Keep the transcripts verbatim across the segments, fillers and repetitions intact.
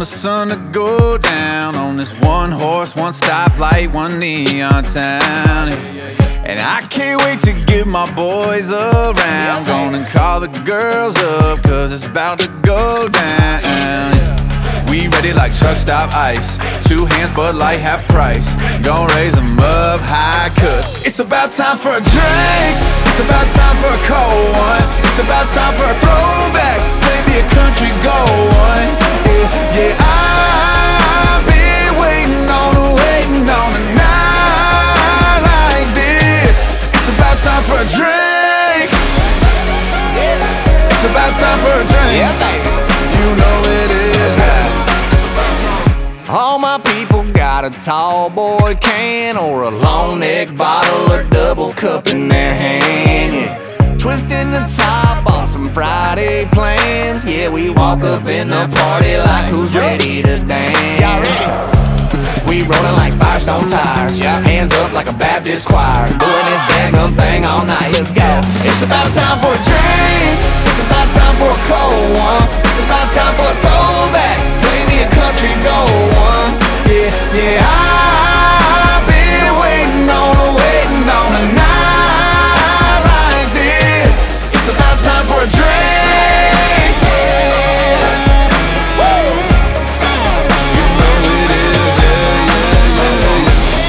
the sun to go down on this one horse, one stoplight, one neon town. And I can't wait to get my boys around. Gonna call the girls up, cause it's about to go down. We ready like truck stop ice. Two hands, Bud Light, half price. Gonna raise them up high, cause it's about time for a drink. It's about time for a cold one. It's about time for a throwback, maybe a country gold one. Yeah, yeah, I've been waiting on, waiting on a night like this. It's about time for a drink. It's about time for a drink. Yeah, baby. You know it is. All my people got a tall boy can or a long neck bottle or double cup in their hand, yeah. Twisting the top off some Friday plans. Yeah, we walk up in the party like who's ready to dance. Y'all ready? We rollin' like Firestone tires, yeah. Hands up like a Baptist choir, doing this daggum thing all night. Let's go. It's about time for a drink. It's about time for a cold one. It's about time for a throwback, maybe a country gold one. Yeah, yeah, I've been waiting on, waiting on a night like this. It's about time for a drink. Yeah. Woo. You know it is, yeah, yeah,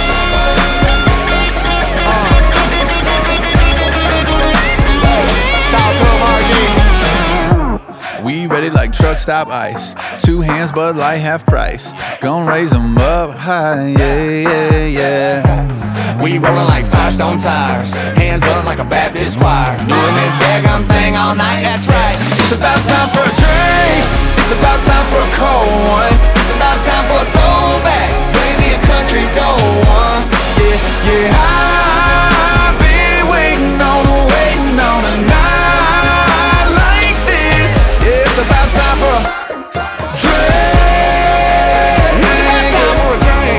yeah. Talk to 'em, R D. We ready like truck stop ice. Two hands, Bud Light, half price. Gonna raise them up high, yeah, yeah, yeah. We rollin' like Firestone tires, hands up like a Baptist choir, doing this daggum thing all night, that's right. It's about time for a drink. It's about time for a cold one. It's about time for a throwback, maybe a country gold one. Yeah, yeah, I've been waiting on, waiting on a night like this. Yeah, it's about time for a drink. It's about time for a drink.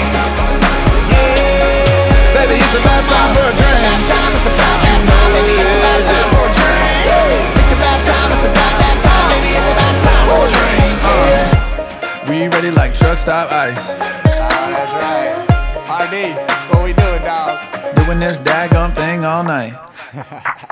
Yeah, baby, it's about time for a drink. It's about time, it's about that time, baby. It's about time for a drink. It's about time, it's about that time, baby. It's about time for a drink. Yeah. We ready like truck stop ice. Oh, that's right. R D, what we doing, dog? Doing this daggum thing all night.